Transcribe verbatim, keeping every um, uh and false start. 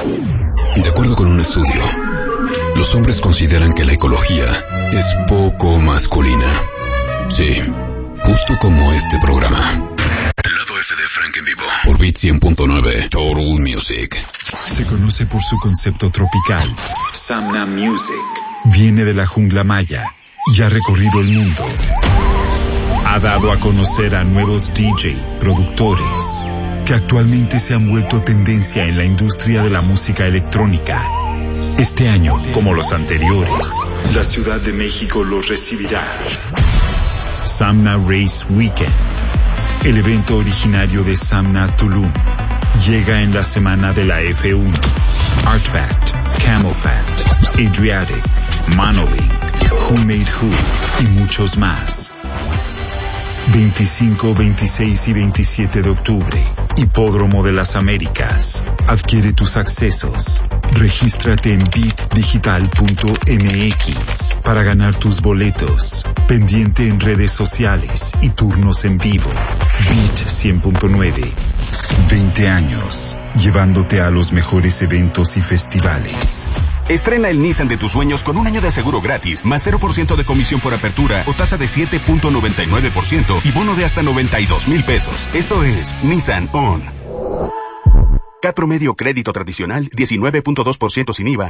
De acuerdo con un estudio, los hombres consideran que la ecología es poco masculina. Sí, justo como este programa. El lado F de Frank en vivo por Beat cien punto nueve Total Music. Se conoce por su concepto tropical. Samna Music. Viene de la jungla maya y ha recorrido el mundo. Ha dado a conocer a nuevos D J, productores, que actualmente se han vuelto tendencia en la industria de la música electrónica. Este año, como los anteriores, la Ciudad de México los recibirá. Samna Race Weekend, el evento originario de Samna Tulum, llega en la semana de la F uno. Artfact, Camelfact, Adriatic, Monolink, Who Made Who y muchos más. veinticinco, veintiséis y veintisiete de octubre, Hipódromo de las Américas. Adquiere tus accesos. Regístrate en beat digital punto m x para ganar tus boletos. Pendiente en redes sociales y turnos en vivo. Beat cien punto nueve. veinte años, llevándote a los mejores eventos y festivales. Estrena el Nissan de tus sueños con un año de seguro gratis, más cero por ciento de comisión por apertura o tasa de siete punto noventa y nueve por ciento y bono de hasta noventa y dos mil pesos. Esto es Nissan On. C A T promedio crédito tradicional diecinueve punto dos por ciento sin I V A